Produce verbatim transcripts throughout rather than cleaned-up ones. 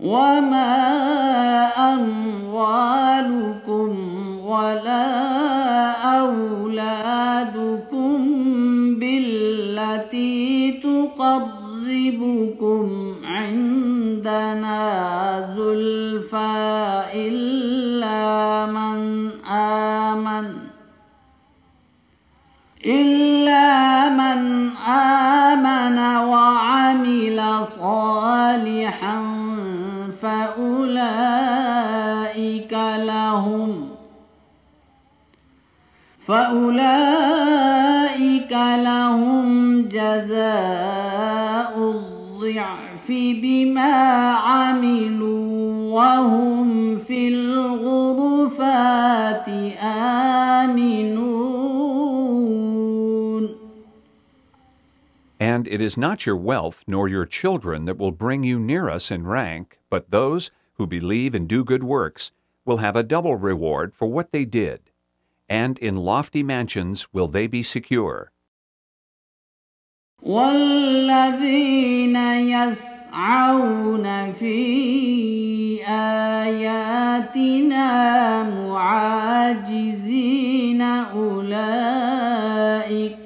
وما أموالكم ولا أولادكم بالتي تقربكم عندنا زلفى إلا من آمن إلا من آمن وعمل صالحا فأولئك لهم فأولئك لهم جزاء الضعف بما عملوا وهم في الغرفات آمنون. And it is not your wealth nor your children that will bring you near us in rank, but those who believe and do good works will have a double reward for what they did, and in lofty mansions will they be secure. والذين يسعون في آياتنا معاجزين أولئك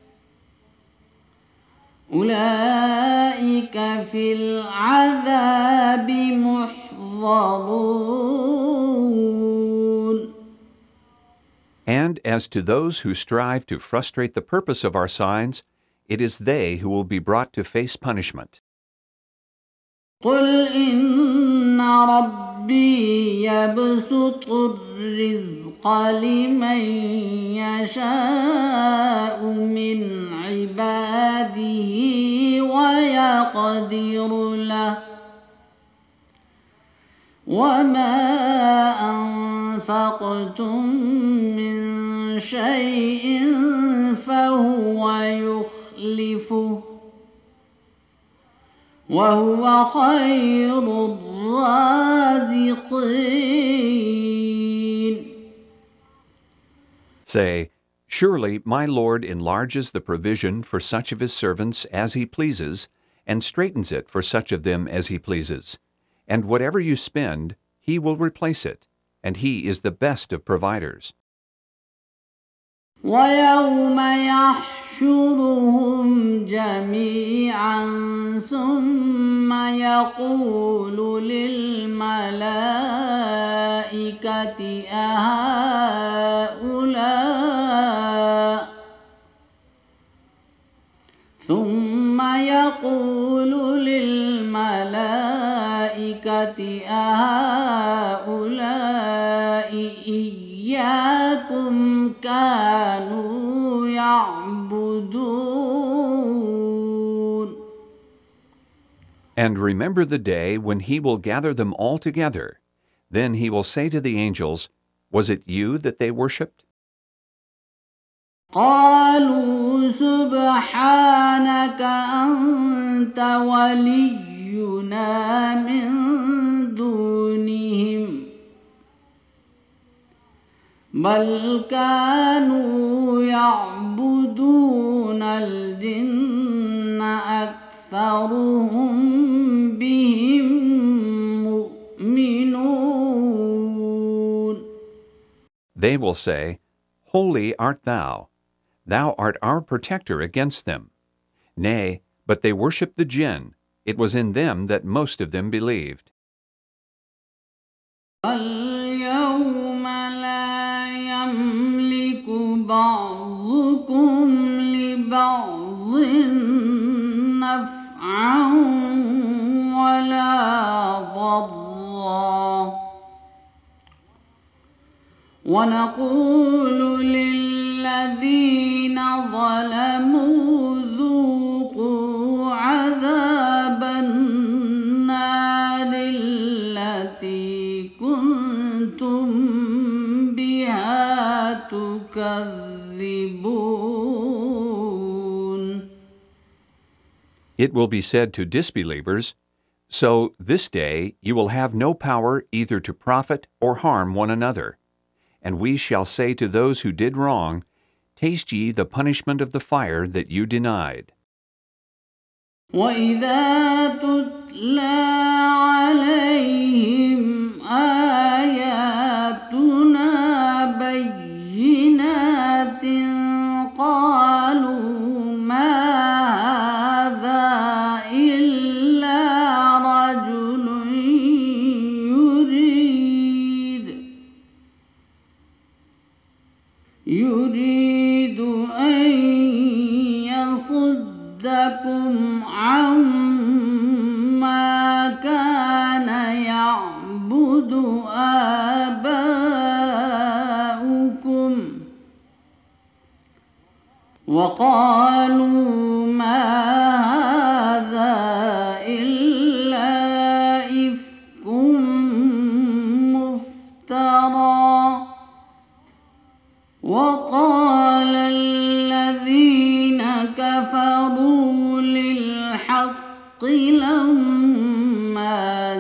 أولئك في العذاب محضرون. And as to those who strive to frustrate the purpose of our signs, it is they who will be brought to face punishment. قل إن ربي يبسط الرزق لمن يشاء من عباده ويقدر له وما أنفقتم من شيء فهو يخلفه وهو خير الرازقين. Say, surely my Lord enlarges the provision for such of his servants as he pleases, and straightens it for such of them as he pleases. And whatever you spend, he will replace it, and he is the best of providers. ويوم يحشرهم جميعا ثم يقول للملائكة أهؤلاء ثم يقول للملائكة أهؤلاء إياكم كانوا يعبدون. And remember the day when he will gather them all together. Then he will say to the angels, was it you that they worshipped? قالوا سبحانك أنت ولينا من دونهم بل كانوا يعبدون الجن أكثرهم بهم مؤمنون. They will say, holy art thou. Thou art our protector against them. Nay, but they worshipped the jinn. It was in them that most of them believed. اليوم لا يملك بعضكم لبعض نفعا ولا ضرا ونقول للذين ظلموا ذوقوا عذاب النار التي كنتم بها تكذبون. It will be said to disbelievers, so this day you will have no power either to profit or harm one another. And we shall say to those who did wrong, taste ye the punishment of the fire that you denied. وَإِذَا تُتْلَى عَلَيْهِمْ وقالوا ما هذا إلا إفك مفترى وقال الذين كفروا للحق لما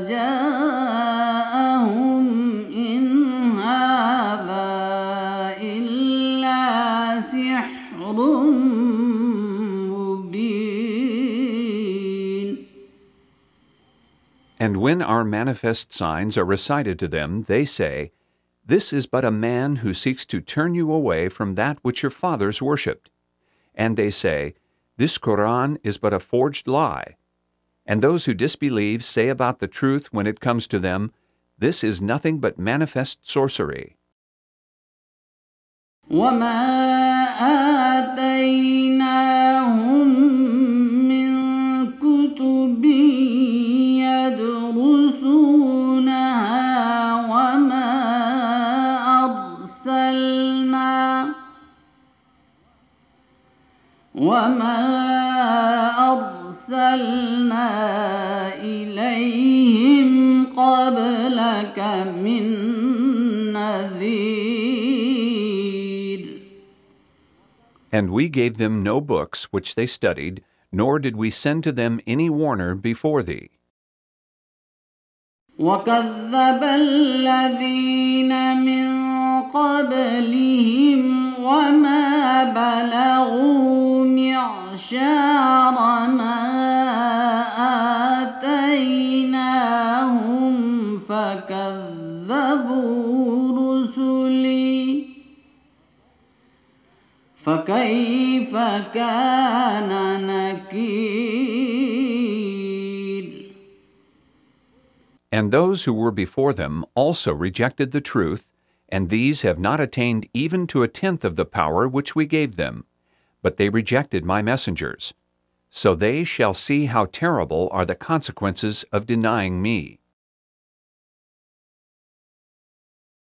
جاءهم إن هذا إلا سحر مبين. And when our manifest signs are recited to them, they say, "This is but a man who seeks to turn you away from that which your fathers worshipped." And they say, "This Quran is but a forged lie." And those who disbelieve say about the truth when it comes to them, "This is nothing but manifest sorcery." وما آتيناهم من كتب يدرسونها وما أرسلنا وما أرسلنا إليهم قبلك من نذير. And we gave them no books which they studied, nor did we send to them any warner before thee. وكذب الذين من قبلهم وما بلغوا معشار ما آتيناهم فكذبوا رسلي فكيف كان نكير. And those who were before them also rejected the truth, and these have not attained even to a tenth of the power which we gave them, but they rejected my messengers. So they shall see how terrible are the consequences of denying me.